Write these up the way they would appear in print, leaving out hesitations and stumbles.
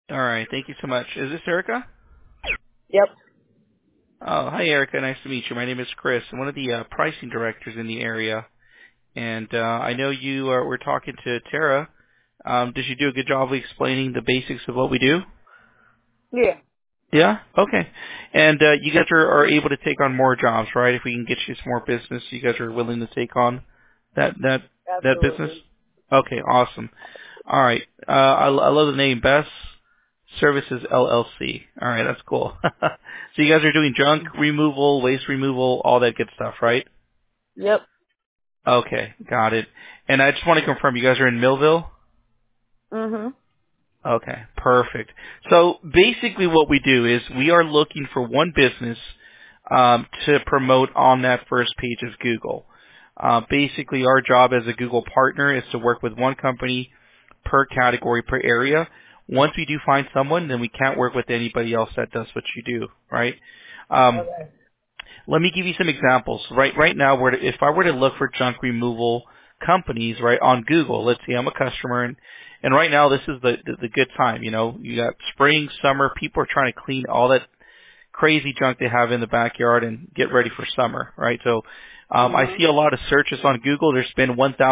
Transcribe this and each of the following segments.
All right. Thank you so much. Is this Erica? Yep. Oh, hi, Erica. Nice to meet you. My name is Chris. I'm one of the pricing directors in the area, and I know you were talking to Tara. Did she do a good job of explaining the basics of what we do? Yeah. Yeah? Okay. And you guys are able to take on more jobs, right? If we can get you some more business, you guys are willing to take on that business? Absolutely. Okay, awesome. All right. I love the name Best Services LLC. All right, that's cool. So you guys are doing junk removal, waste removal, all that good stuff, right? Yep. Okay, got it. And I just want to confirm you guys are in Millville? Mhm. Okay, perfect. So basically what we do is we are looking for one business to promote on that first page of Google. Basically our job as a Google partner is to work with one company per category, per area. Once we do find someone, then we can't work with anybody else that does what you do, right? Um, Okay. let me give you some examples. Right now, if I were to look for junk removal companies, right, on Google, let's see, I'm a customer, and right now this is the good time. You know, you got spring, summer, people are trying to clean all that crazy junk they have in the backyard and get ready for summer, right? So I Mhm. see a lot of searches on Google. There's been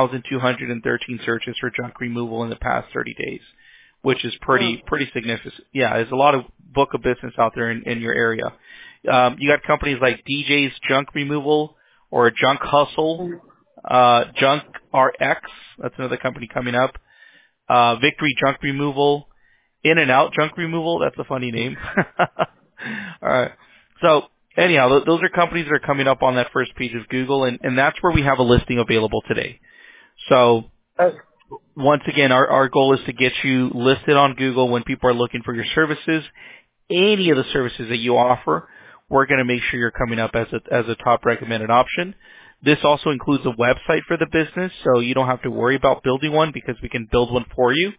1,213 searches for junk removal in the past 30 days, which is Mm. pretty significant. Yeah, there's a lot of book of business out there in your area. You got companies like DJ's Junk Removal or Junk Hustle, Mhm. Junk RX. That's another company coming up. Victory Junk Removal, In and Out Junk Removal. That's a funny name. All right. So anyhow, those are companies that are coming up on that first page of Google, and that's where we have a listing available today. So Okay. once again, our goal is to get you listed on Google when people are looking for your services. Any of the services that you offer, we're going to make sure you're coming up as a top recommended option. This also includes a website for the business, so you don't have to worry about building one because we can build one for you.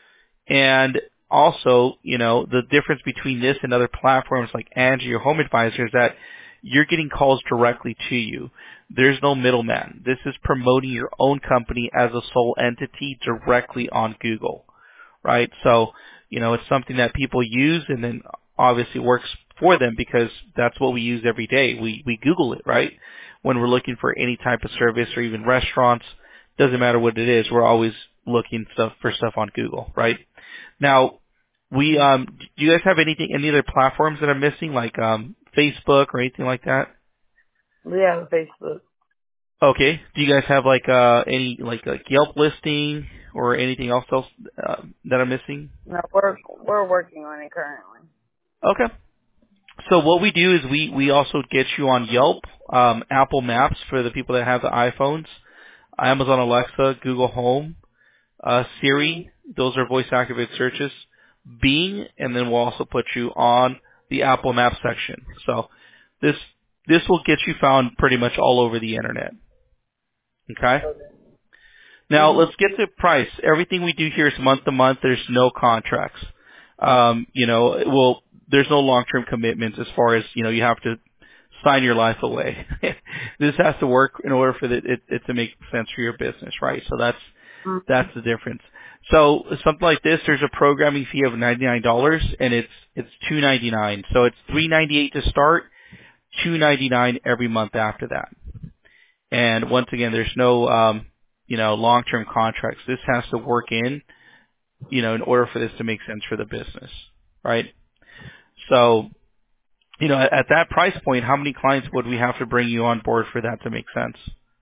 And also, you know, the difference between this and other platforms like Angie or Home Advisor is that you're getting calls directly to you. There's no middleman. This is promoting your own company as a sole entity directly on Google, right? So, you know, it's something that people use and then obviously works for them because that's what we use every day. We Google it, right? When we're looking for any type of service or even restaurants, doesn't matter what it is, we're always looking for stuff on Google, right? Now, do you guys have any other platforms that are missing, like Facebook or anything like that? We have a Facebook. Okay. Do you guys have like any like Yelp listing or anything else that are missing? No, we're working on it currently. Okay. So what we do is we also get you on Yelp, Apple Maps for the people that have the iPhones, Amazon Alexa, Google Home, Siri. Those are voice activated searches. Bing, and then we'll also put you on the Apple Maps section. So this will get you found pretty much all over the internet. Okay. Okay. Now Mhm. let's get to price. Everything we do here is month to month. There's no contracts. You know, well, there's no long-term commitments as far as, you know, you have to sign your life away. This has to work in order for it to make sense for your business, right? So that's Mhm. the difference. So something like this, there's a programming fee of $99 and it's $299. So it's $398 to start, $299 every month after that. And once again, there's no you know, long-term contracts. This has to work in, you know, in order for this to make sense for the business, right? So, you know, at that price point, how many clients would we have to bring you on board for that to make sense?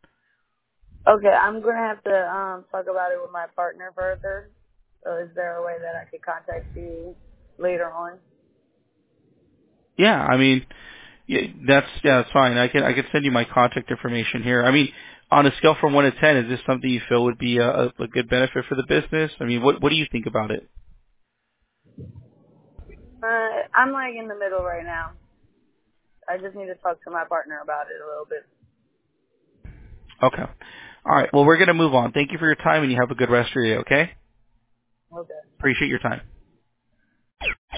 Okay, I'm gonna have to talk about it with my partner further. So is there a way that I could contact you later on? Yeah, I mean, that's fine. I can send you my contact information here. I mean, on a scale from 1 to 10, is this something you feel would be a good benefit for the business? I mean, what do you think about it? I'm like in the middle right now. I just need to talk to my partner about it a little bit. Okay. All right. Well, we're going to move on. Thank you for your time, and you have a good rest of your day, okay? Okay. Appreciate your time.